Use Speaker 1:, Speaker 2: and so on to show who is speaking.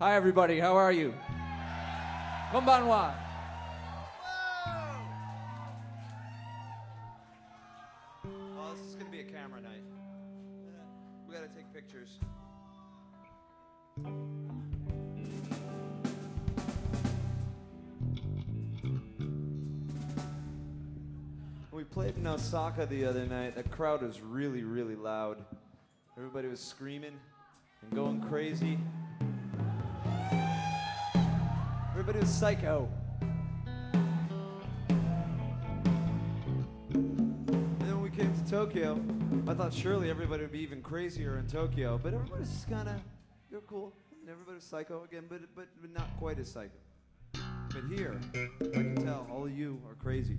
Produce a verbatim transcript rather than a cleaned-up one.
Speaker 1: Hi, everybody. How are you? Konbanwa.
Speaker 2: Oh, this is going to be a camera night. We got to take pictures. We played in Osaka the other night. The crowd was really, really loud. Everybody was screaming and going crazy. Everybody was psycho. And then when we came to Tokyo, I thought surely everybody would be even crazier in Tokyo, but everybody's just kind of, they're cool. And everybody's psycho again, but, but but not quite as psycho. But here, I can tell all of you are crazy.